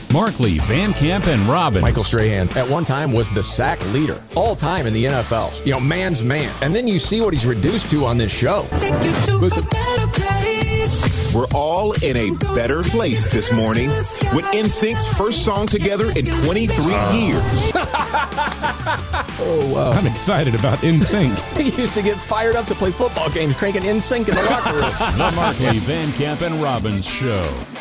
Markley, Van Camp, and Robbins. Michael Strahan, at one time, was the sack leader, all time in the NFL. You know, man's man. And then you see what he's reduced to on this show. Listen. We're all in a better place this morning with NSYNC's first song together in 23 years. Oh, wow. I'm excited about NSYNC. He used to get fired up to play football games, cranking NSYNC in the locker room. The Markley, Van Camp, and Robbins Show.